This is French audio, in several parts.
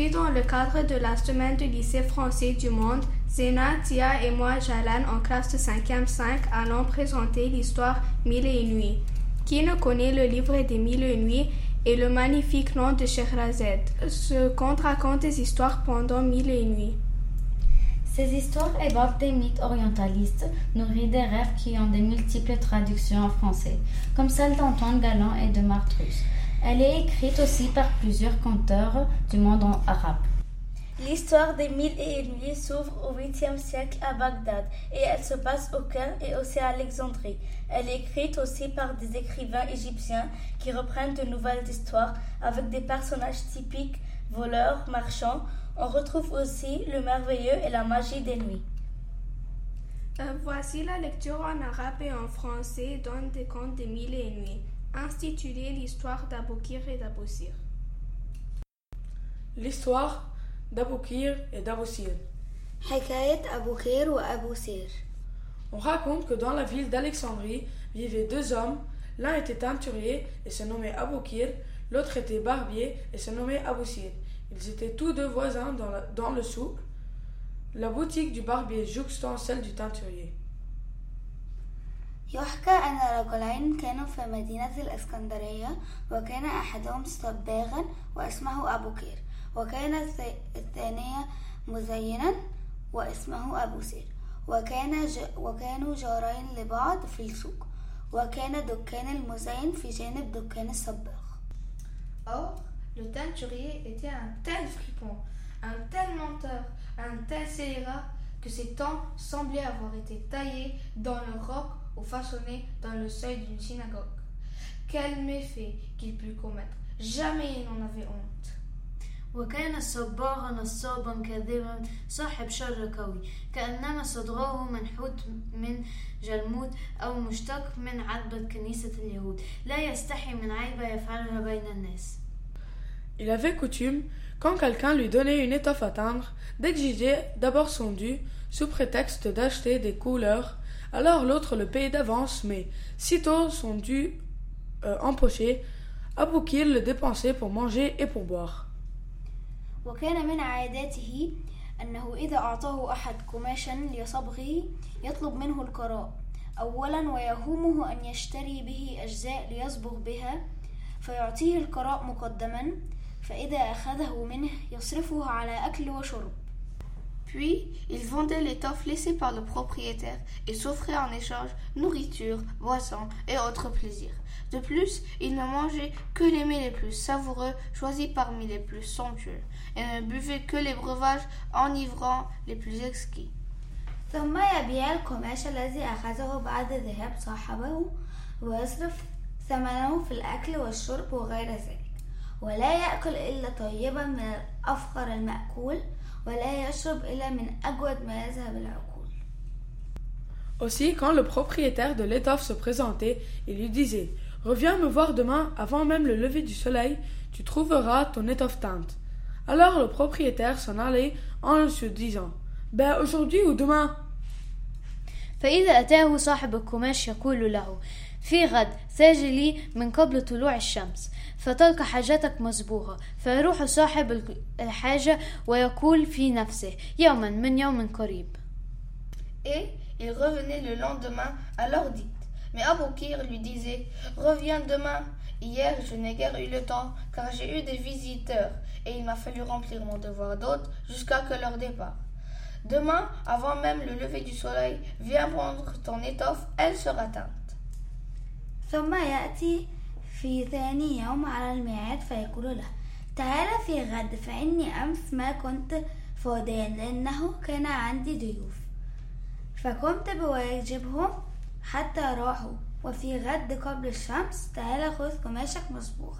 Aujourd'hui, dans le cadre de la semaine du lycée français du monde, Zena, Tia et moi, Jalan, en classe de 5e 5, allons présenter l'histoire Mille et une nuits. Qui ne connaît le livre des Mille et une nuits et le magnifique nom de Scheherazade? Ce conte raconte des histoires pendant Mille et une nuits. Ces histoires évoquent des mythes orientalistes, nourris des rêves qui ont de multiples traductions en français, comme celle d'Antoine Galland et de Martruss. Elle est écrite aussi par plusieurs conteurs du monde arabe. L'histoire des Mille et une nuits s'ouvre au 8e siècle à Bagdad et elle se passe au Caire et aussi à Alexandrie. Elle est écrite aussi par des écrivains égyptiens qui reprennent de nouvelles histoires avec des personnages typiques, voleurs, marchands. On retrouve aussi le merveilleux et la magie des nuits. Voici la lecture en arabe et en français d'un des contes des Mille et une nuits, intitulé l'histoire d'Aboukir et d'Aboussir. L'histoire d'Aboukir et d'Aboussir. حكاية أبوكير وأبوسير. On raconte que dans la ville d'Alexandrie vivaient deux hommes, l'un était teinturier et se nommait Aboukir, l'autre était barbier et se nommait Aboussir. Ils étaient tous deux voisins dans le souk, la boutique du barbier jouxtant celle du teinturier. يحكى أن رجلين كانوا في مدينة الإسكندرية وكان أحدهم صباغا واسمه أبوكير وكان الثانية مزينا واسمه أبوسير وكانوا جارين لبعض في السوق وكان دكان المزين في جانب دكان الصباغ. Or, le teinturier était un tel fripon, un tel menteur, un tel scélérat que ses temps semblaient avoir été taillés dans le roc ou façonnés dans le seuil d'une synagogue. Quel méfait qu'il put commettre, jamais il n'en avait honte. وكان الصباغ نصابا كاذبا صاحب شر قوي كأنما صدغه منحوت من جلمود أو مشتق من عتبة كنيسة اليهود لا يستحي من عيبة يفعلها بين الناس. Il avait coutume, quand quelqu'un lui donnait une étoffe à teindre, d'exiger d'abord son dû, sous prétexte d'acheter des couleurs, alors l'autre le payait d'avance, mais sitôt son dû empoché, Aboukir le dépensait pour manger et pour boire. وكان من عاداته أنه إذا أعطاه أحد قماشا لصبغه يطلب منه القراء أولا ويهومه أن يشتري به أجزاء ليصبغ بها فيعطيه القراء مقدما فإذا أخذه منه يصرفه على أكل وشرب. Puis, il vendait l'étoffe laissée par le propriétaire et s'offrait en échange nourriture, boissons et autres plaisirs. De plus, il ne mangeait que les mets les plus savoureux choisis parmi les plus somptueux et ne buvait que les breuvages enivrants les plus exquis. ثم يبيع القماش الذي أخذه بعد ذهاب صاحبه ويصرف ثمنه في الأكل والشرب وغير ذلك ولا يأكل إلا طيبا من الأفخر المأكول ولا يشرب إلا من أجود ما يذهب العقول. Aussi, quand le propriétaire de l'étoffe se présentait, il lui disait « Reviens me voir demain, avant même le lever du soleil, tu trouveras ton étoffe teinte. » Alors le propriétaire s'en allait en se disant « Ben aujourd'hui ou demain ?» فإذا أتاه صاحب القماش يقول له في غد ساجلي من قبل طلوع الشمس فتلك حاجتك مصبوغة فيروح صاحب الحاجة ويقول في نفسه يوما من يوم قريب. Et il revenait le lendemain à l'heure dite. Mais Aboukir lui disait « Reviens demain. Hier, je n'ai guère eu le temps, car j'ai eu des visiteurs, et il m'a fallu remplir mon devoir d'hôte jusqu'à que leur départ. Demain, avant même le lever du soleil, viens prendre ton étoffe, elle sera teinte. » ثم يأتي في ثاني يوم على الميعاد فيقول له تعال في غد فإني أمس ما كنت فاضيا لأنه كان عندي ضيوف فقمت بواجبهم حتى راحوا وفي غد قبل الشمس تعال خذ قماشك مصبوغا.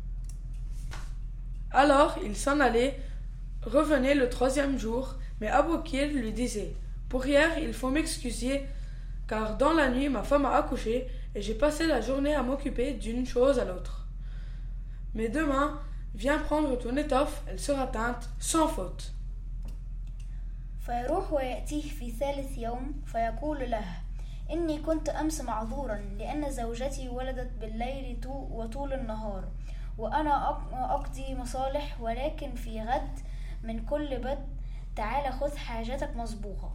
Alors il s'en allait, revenait le troisième jour, mais Aboukir lui disait « Pour hier, il faut m'excuser, car dans la nuit ma femme a accouché et j'ai passé la journée à m'occuper d'une chose à l'autre. Mais demain, viens prendre ton étoffe, elle sera teinte sans faute. » فيروح ويأتيه في ثالث يوم فيقول له إني كنت أمس معذورا لأن زوجتي ولدت بالليل وطول النهار وأنا أقضي مصالح ولكن في غد من كل بد تعال خذ حاجتك مصبوغة.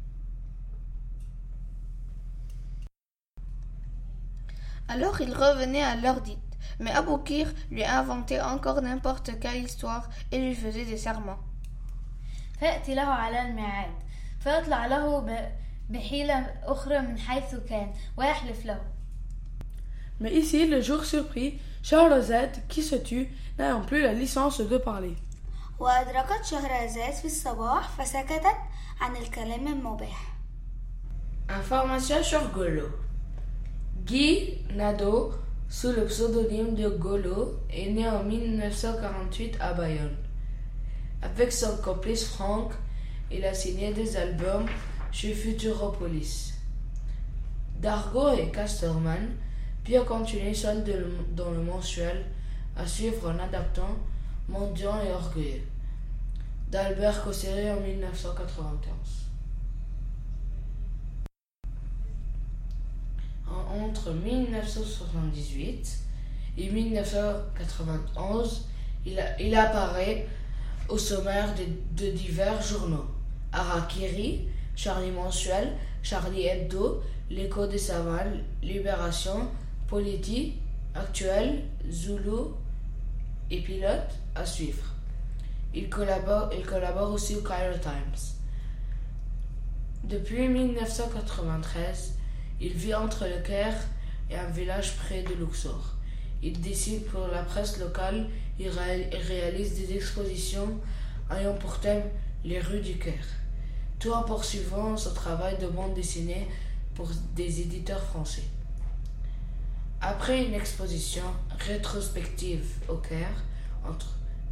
Alors il revenait à l'heure dite, mais Aboukir lui inventait encore n'importe quelle histoire et lui faisait des serments. فأتي له على الميعاد فيطلع له بحيلة أخرى من حيث كان ويحلف له. Mais ici, le jour surpris, Charlotte, qui se tue, n'ayant plus la licence de parler. وأدركت شهرزاد في الصباح فسكتت عن الكلام المباح. Information sur Golo. Guy Nadeau, sous le pseudonyme de Golo, est né en 1948 à Bayonne. Avec son complice Franck, il a signé des albums chez Futuropolis. Dargaud et Casterman, puis a continué seul dans le mensuel, à suivre en adaptant Mendiant et Orgueilleux, d'Albert Cosseret en 1995. Entre 1978 et 1991, il apparaît au sommaire de divers journaux. Harakiri, Charlie Mensuel, Charlie Hebdo, L'Écho des Savanes, Libération, Politique, Actuel, Zulu et Pilote à suivre. Il collabore aussi au Cairo Times. Depuis 1993, il vit entre le Caire et un village près de Luxor. Il dessine pour la presse locale et réalise des expositions ayant pour thème les rues du Caire, tout en poursuivant son travail de bande dessinée pour des éditeurs français. Après une exposition rétrospective au Caire entre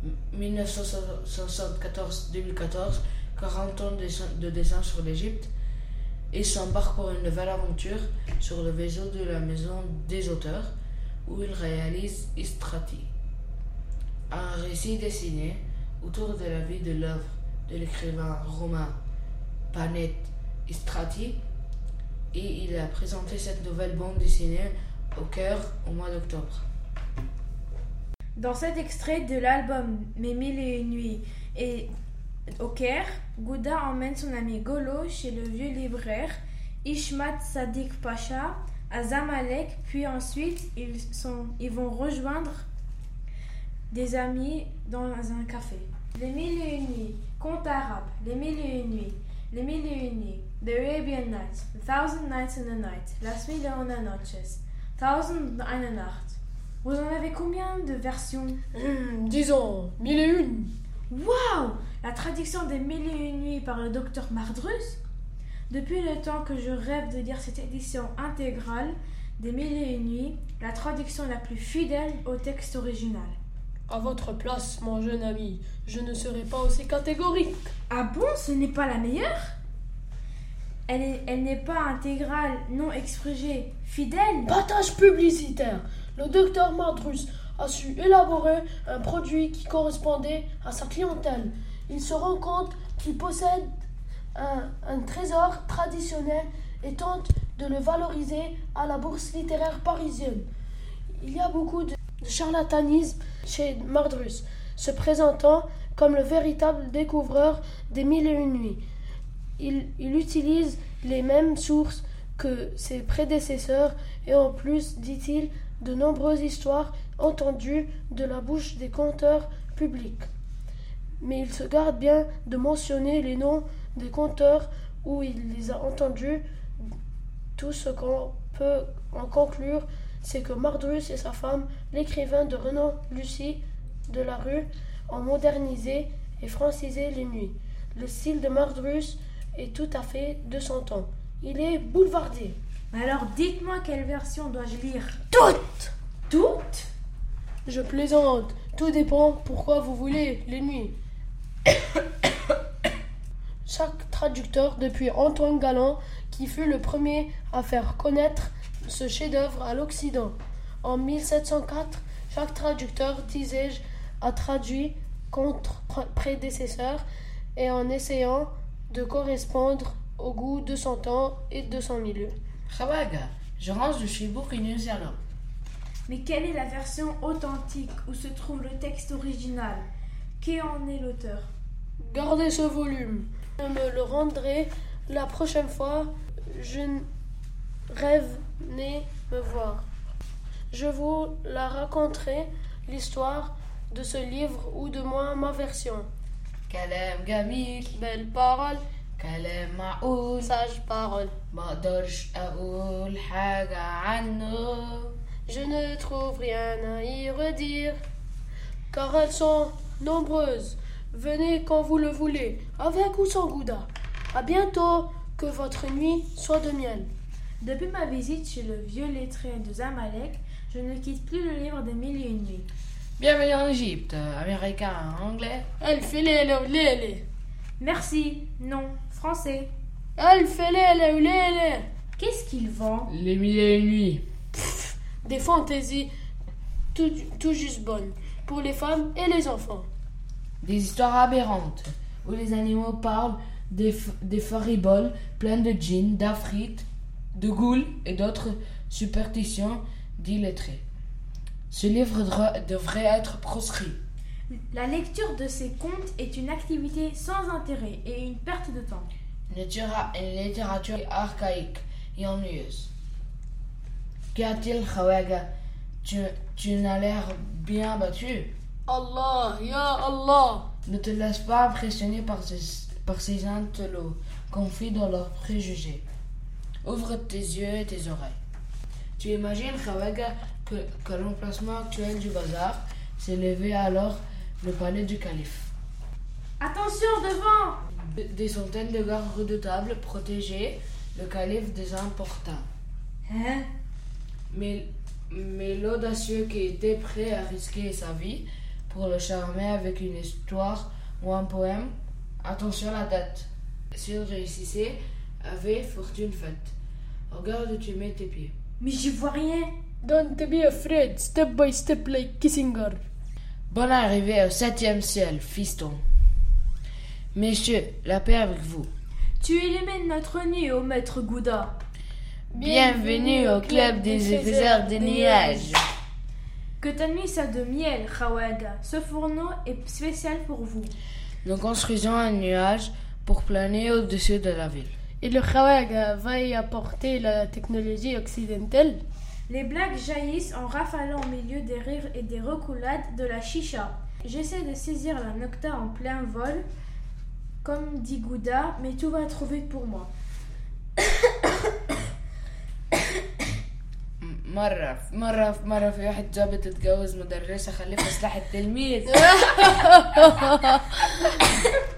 1974 et 2014, 40 ans de dessin sur l'Égypte, il s'embarque pour une nouvelle aventure sur le vaisseau de la Maison des Auteurs, où il réalise Istrati, un récit dessiné autour de la vie de l'œuvre de l'écrivain romain Panète Istrati, et il a présenté cette nouvelle bande dessinée au Caire au mois d'octobre. Dans cet extrait de l'album Mes mille et une nuits et au Caire, Gouda emmène son ami Golo chez le vieux libraire Ishmat Sadiq Pacha à Zamalek, puis ensuite ils vont rejoindre des amis dans un café. Les mille et une nuits, conte arabe, les mille et une nuits, les mille et une nuits, The Arabian Nights, The Thousand Nights in the Night, Las Mil y una Noches, Tausend und eine Nacht. Vous en avez combien de versions? Disons, 1001. Waouh! La traduction des Mille et une nuits par le docteur Mardrus? Depuis le temps que je rêve de lire cette édition intégrale des Mille et une nuits, la traduction la plus fidèle au texte original. À votre place, mon jeune ami, je ne serai pas aussi catégorique. Ah bon, ce n'est pas la meilleure? Elle n'est pas intégrale, non exprégée, fidèle? Battage publicitaire. Le docteur Mardrus a su élaborer un produit qui correspondait à sa clientèle. Il se rend compte qu'il possède un trésor traditionnel et tente de le valoriser à la bourse littéraire parisienne. Il y a beaucoup de charlatanisme chez Mardrus, se présentant comme le véritable découvreur des Mille et une nuits. Il utilise les mêmes sources que ses prédécesseurs et en plus, dit-il, de nombreuses histoires entendues de la bouche des conteurs publics. Mais il se garde bien de mentionner les noms des conteurs où il les a entendus. Tout ce qu'on peut en conclure, c'est que Mardrus et sa femme, l'écrivain de renom Lucie de la Rue, ont modernisé et francisé les nuits. Le style de Mardrus est tout à fait de son temps. Il est boulevardé. Alors dites-moi quelle version dois-je lire? Toutes! Toutes? Je plaisante. Tout dépend pourquoi vous voulez les nuits. Chaque traducteur, depuis Antoine Galland, qui fut le premier à faire connaître ce chef-d'œuvre à l'Occident. En 1704, chaque traducteur, disais-je, a traduit contre prédécesseurs et en essayant de correspondre au goût de son temps et de son milieu. Rabaga, je range de chez Bourg-New-Zéland. Mais quelle est la version authentique où se trouve le texte original? Qui en est l'auteur? Gardez ce volume. Je me le rendrai la prochaine fois. Je rêve né me voir. Je vous la raconterai, l'histoire de ce livre ou de moi ma version. كلام جميل Belle parole, كلام معقول sage parole. ما اقدرش اقول حاجة عنه. Je ne trouve rien à y redire, car elles sont nombreuses. Venez quand vous le voulez, avec ou sans Gouda. À bientôt, que votre nuit soit de miel. Depuis ma visite chez le vieux lettré de Zamalek, je ne quitte plus le livre des Mille et une nuits. Bienvenue en Égypte, américain, anglais. Elle fait les. Merci, non, français. Elle fait les. Qu'est-ce qu'il vend? Les Mille et une nuits. Des fantaisies tout juste bonnes pour les femmes et les enfants. Des histoires aberrantes où les animaux parlent, des fariboles pleines de djinns, d'afrites, de ghouls et d'autres superstitions d'illettrés. Ce livre devrait être proscrit. La lecture de ces contes est une activité sans intérêt et une perte de temps. Une littérature archaïque et ennuyeuse. Qu'y a-t-il, Khawaga? Tu n'as l'air bien battu. Allah, ya Allah. Ne te laisse pas impressionner par ces intellos confis dans leurs préjugés. Ouvre tes yeux et tes oreilles. Tu imagines, Khawaga, que l'emplacement actuel du bazar s'élevait alors le palais du calife. Attention, devant! Des centaines de gardes redoutables protégeaient le calife des importuns. Hein? Mais l'audacieux qui était prêt à risquer sa vie pour le charmer avec une histoire ou un poème, attention à la date, s'il réussissait, avait fortune faite. Regarde où tu mets tes pieds. Mais j'y vois rien. Don't be afraid, step by step like Kissinger. Bonne arrivée au 7e ciel, fiston. Messieurs, la paix avec vous. Tu illumines notre nuit, ô maître Gouda. Bienvenue au club des épaisseurs des nuages. Que ta nuit soit de miel, Khawaga. Ce fourneau est spécial pour vous. Nous construisons un nuage pour planer au-dessus de la ville. Et le Khawaga va y apporter la technologie occidentale. Les blagues jaillissent en rafalant au milieu des rires et des reculades de la chicha. J'essaie de saisir la nocta en plein vol, comme dit Gouda, mais tout va trop vite pour moi. مرة في واحد ظابط اتجوز مدرسة خلفها سلاح التلميذ.